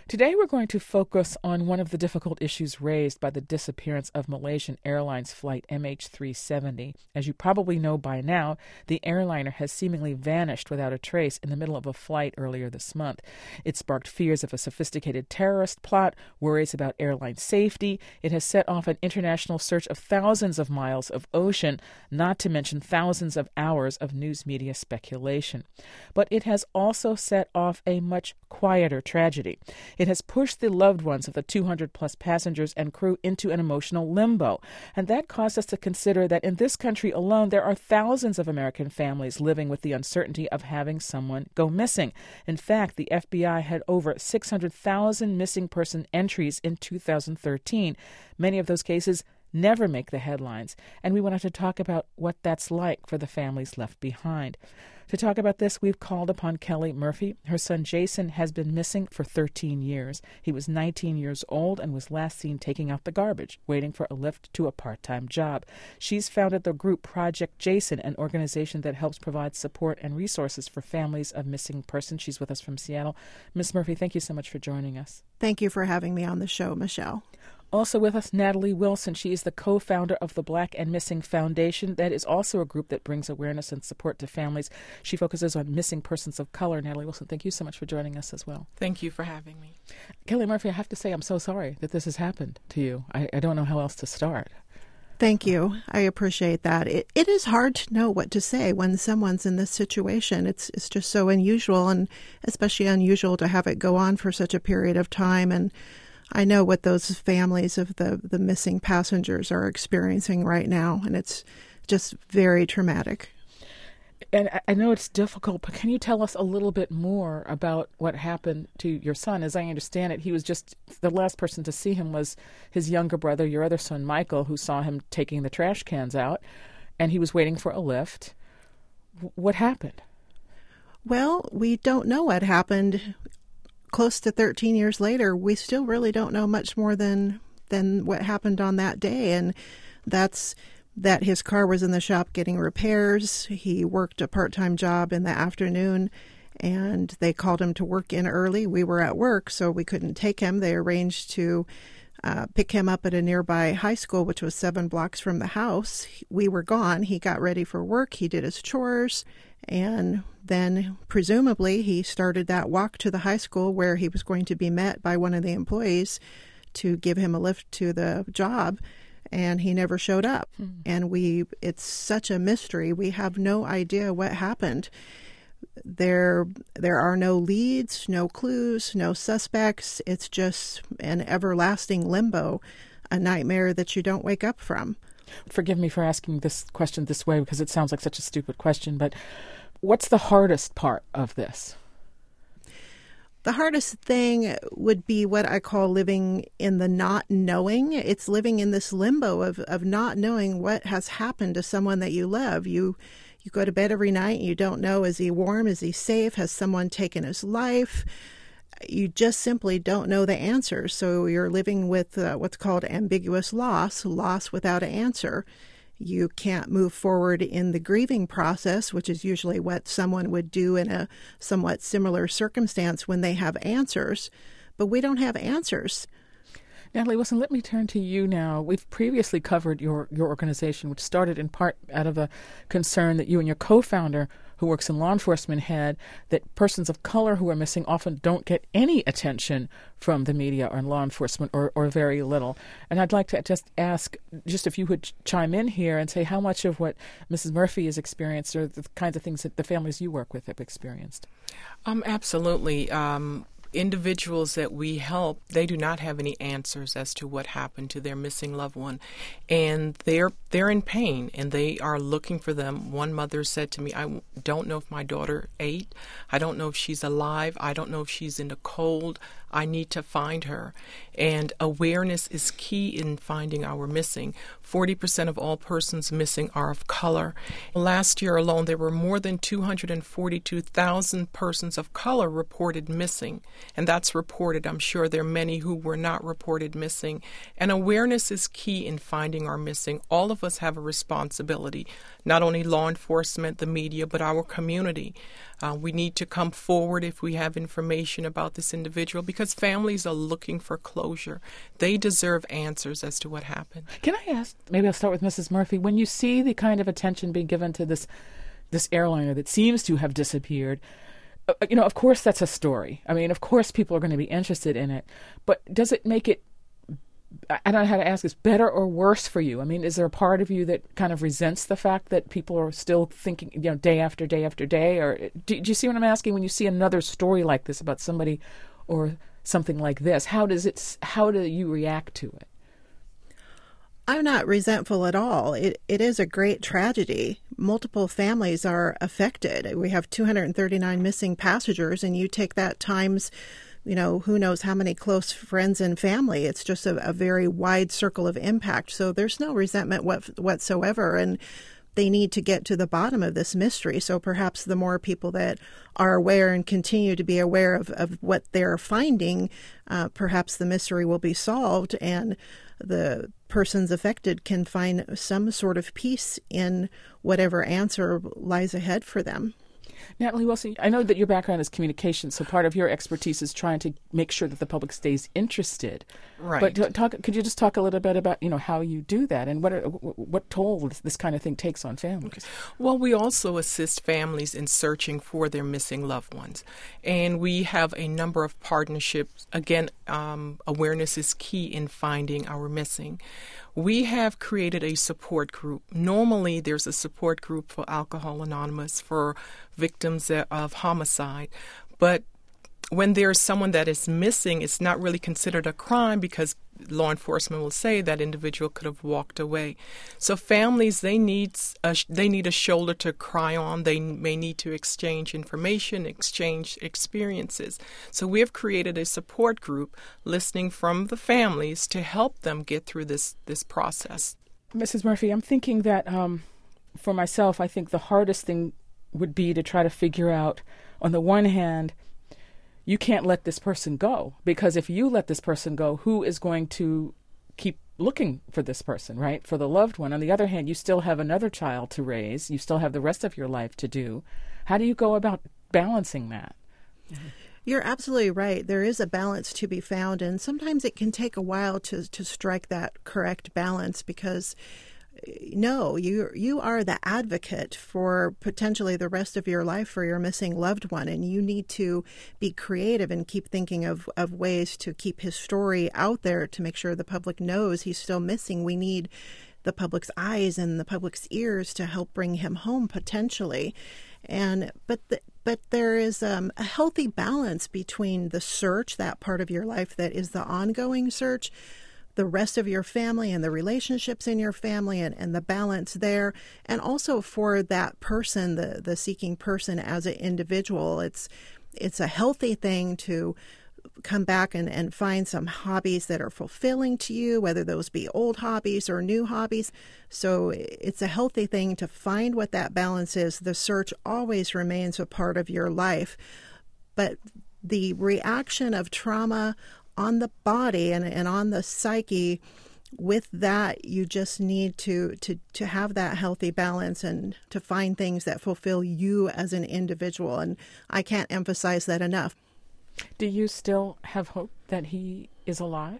Today we're going to focus on one of the difficult issues raised by the disappearance of Malaysian Airlines flight MH370. As you probably know by now, the airliner has seemingly vanished without a trace in the middle of a flight earlier this month. It sparked fears of a sophisticated terrorist plot, worries about airline safety. It has set off an international search of thousands of miles of ocean, not to mention thousands of hours of news media speculation. But it has also set off a much quieter tragedy. It has pushed the loved ones of the 200-plus passengers and crew into an emotional limbo. And that caused us to consider that in this country alone, there are thousands of American families living with the uncertainty of having someone go missing. In fact, the FBI had over 600,000 missing person entries in 2013. Many of those cases never make the headlines. And we wanted to talk about what that's like for the families left behind. To talk about this, we've called upon Kelly Murphy. Her son Jason has been missing for 13 years. He was 19 years old and was last seen taking out the garbage, waiting for a lift to a part-time job. She's founded the group Project Jason, an organization that helps provide support and resources for families of missing persons. She's with us from Seattle. Ms. Murphy, thank you so much for joining us. Thank you for having me on the show, Michelle. Also with us, Natalie Wilson. She is the co-founder of the Black and Missing Foundation. That is also a group that brings awareness and support to families. She focuses on missing persons of color. Natalie Wilson, thank you so much for joining us as well. Thank you for having me. Kelly Murphy, I have to say I'm so sorry that this has happened to you. I don't know how else to start. Thank you. I appreciate that. It is hard to know what to say when someone's in this situation. It's just so unusual, and especially unusual to have it go on for such a period of time. And I know what those families of the missing passengers are experiencing right now, and it's just very traumatic. And I know it's difficult, but can you tell us a little bit more about what happened to your son? As I understand it, he was just the last person to see him was his younger brother, your other son, Michael, who saw him taking the trash cans out, and he was waiting for a lift. What happened? Well, we don't know what happened. Close to 13 years later, we still really don't know much more than what happened on that day. And that's that his car was in the shop getting repairs. He worked a part-time job in the afternoon, and they called him to work in early. We were at work, so we couldn't take him. They arranged to pick him up at a nearby high school, which was 7 blocks from the house. We were gone. He got ready for work. He did his chores. And then, presumably, he started that walk to the high school where he was going to be met by one of the employees to give him a lift to the job, and he never showed up. And it's such a mystery. We have no idea what happened. There are no leads, no clues, no suspects. It's just an everlasting limbo, a nightmare that you don't wake up from. Forgive me for asking this question this way because it sounds like such a stupid question, but what's the hardest part of this? The hardest thing would be what I call living in the not knowing. It's living in this limbo of not knowing what has happened to someone that you love. You go to bed every night and you don't know, is he warm? Is he safe? Has someone taken his life? You just simply don't know the answers. So you're living with what's called ambiguous loss without an answer. You can't move forward in the grieving process, which is usually what someone would do in a somewhat similar circumstance when they have answers. But we don't have answers. Natalie Wilson, let me turn to you now. We've previously covered your organization, which started in part out of a concern that you and your co-founder, who works in law enforcement, had, that persons of color who are missing often don't get any attention from the media or law enforcement, or very little. And I'd like to just ask, just if you would chime in here and say how much of what Mrs. Murphy has experienced are the kinds of things that the families you work with have experienced. Absolutely. Individuals that we help, they do not have any answers as to what happened to their missing loved one, and they're in pain and they are looking for them. One mother said to me, I don't know if my daughter ate. I don't know if she's alive. I don't know if she's in the cold. I need to find her. And awareness is key in finding our missing. 40% of all persons missing are of color. Last year alone, there were more than 242,000 persons of color reported missing. and that's reported. I'm sure there are many who were not reported missing. And awareness is key in finding our missing. All of us have a responsibility, not only law enforcement, the media, but our community. We need to come forward if we have information about this individual, because families are looking for closure. They deserve answers as to what happened. Can I ask, maybe I'll start with Mrs. Murphy, when you see the kind of attention being given to this airliner that seems to have disappeared, of course that's a story. I mean, of course people are going to be interested in it, but does it make it, I don't know how to ask this, better or worse for you? I mean, is there a part of you that kind of resents the fact that people are still thinking, day after day after day? Or do you see what I'm asking? When you see another story like this about somebody or something like this, how do you react to it? I'm not resentful at all. It is a great tragedy. Multiple families are affected. We have 239 missing passengers, and you take that times, who knows how many close friends and family. It's just a very wide circle of impact. So there's no resentment whatsoever, and they need to get to the bottom of this mystery. So perhaps the more people that are aware and continue to be aware of what they're finding, perhaps the mystery will be solved, and the persons affected can find some sort of peace in whatever answer lies ahead for them. Natalie Wilson, I know that your background is communication, so part of your expertise is trying to make sure that the public stays interested. Right. But could you just talk a little bit about, how you do that and what toll this kind of thing takes on families? Okay. Well, we also assist families in searching for their missing loved ones. And we have a number of partnerships. Again, awareness is key in finding our missing. We have created a support group. Normally, there's a support group for Alcohol Anonymous for victims of homicide. But when there's someone that is missing, it's not really considered a crime because law enforcement will say that individual could have walked away. So families, they need a shoulder to cry on. They may need to exchange information, exchange experiences. So we have created a support group listening from the families to help them get through this process. Mrs. Murphy, I'm thinking that for myself, I think the hardest thing would be to try to figure out, on the one hand, you can't let this person go, because if you let this person go, who is going to keep looking for this person, right? For the loved one. On the other hand, you still have another child to raise. You still have the rest of your life to do. How do you go about balancing that? Mm-hmm. You're absolutely right. There is a balance to be found, and sometimes it can take a while to strike that correct balance, because no, you are the advocate for potentially the rest of your life for your missing loved one, and you need to be creative and keep thinking of ways to keep his story out there to make sure the public knows he's still missing. We need the public's eyes and the public's ears to help bring him home potentially. But there is a healthy balance between the search, that part of your life that is the ongoing search, the rest of your family and the relationships in your family and the balance there. And also for that person, the seeking person as an individual, it's a healthy thing to come back and find some hobbies that are fulfilling to you, whether those be old hobbies or new hobbies. So it's a healthy thing to find what that balance is. The search always remains a part of your life, but the reaction of trauma on the body and on the psyche, with that, you just need to have that healthy balance and to find things that fulfill you as an individual. And I can't emphasize that enough. Do you still have hope that he is alive?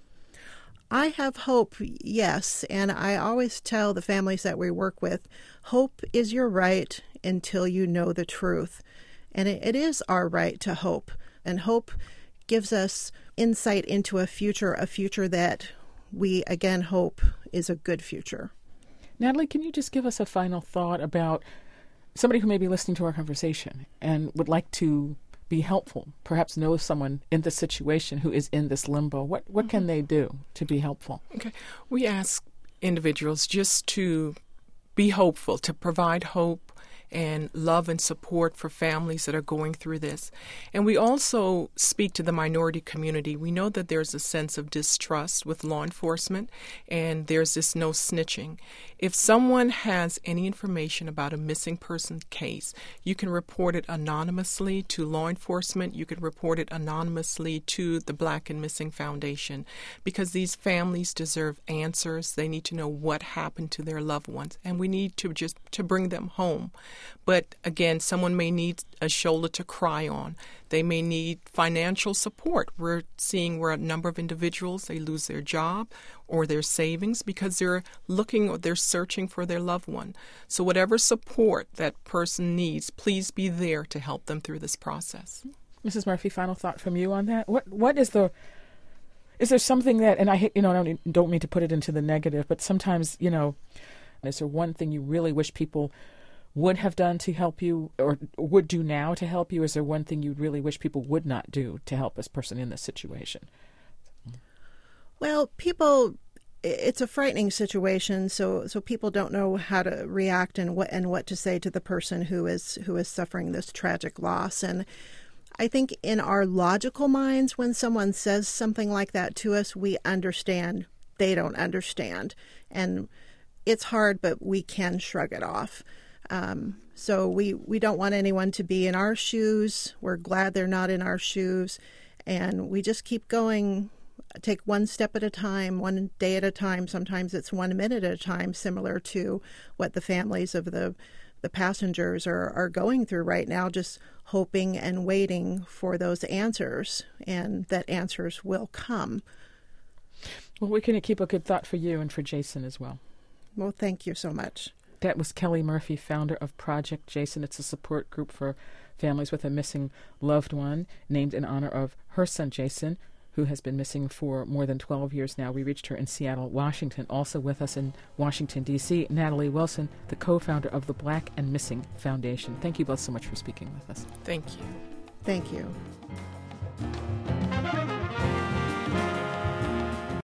I have hope, yes. And I always tell the families that we work with, hope is your right until you know the truth. And it is our right to hope. And hope gives us insight into a future that we again hope is a good future. Natalie, can you just give us a final thought about somebody who may be listening to our conversation and would like to be helpful, perhaps knows someone in this situation who is in this limbo? What can they do to be helpful? Okay. We ask individuals just to be hopeful, to provide hope and love and support for families that are going through this. And we also speak to the minority community. We know that there's a sense of distrust with law enforcement, and there's this no snitching. If someone has any information about a missing person case, you can report it anonymously to law enforcement. You can report it anonymously to the Black and Missing Foundation, because these families deserve answers. They need to know what happened to their loved ones, and we need to bring them home. But again, someone may need a shoulder to cry on. They may need financial support. We're seeing where a number of individuals, they lose their job or their savings because they're looking or they're searching for their loved one. So whatever support that person needs, please be there to help them through this process. Mrs. Murphy, final thought from you on that? What is there something that, and I don't mean to put it into the negative, but sometimes, is there one thing you really wish people would have done to help you or would do now to help you? Is there one thing you really wish people would not do to help this person in this situation? Well, it's a frightening situation, so people don't know how to react and what to say to the person who is suffering this tragic loss. And I think in our logical minds, when someone says something like that to us, we understand they don't understand. And it's hard, but we can shrug it off. So we don't want anyone to be in our shoes. We're glad they're not in our shoes. And we just keep going, take one step at a time, one day at a time. Sometimes it's 1 minute at a time, similar to what the families of the passengers are going through right now, just hoping and waiting for those answers, and that answers will come. Well, we can keep a good thought for you and for Jason as well. Well, thank you so much. That was Kelly Murphy, founder of Project Jason. It's a support group for families with a missing loved one, named in honor of her son, Jason, who has been missing for more than 12 years now. We reached her in Seattle, Washington. Also with us in Washington, D.C., Natalie Wilson, the co-founder of the Black and Missing Foundation. Thank you both so much for speaking with us. Thank you. Thank you.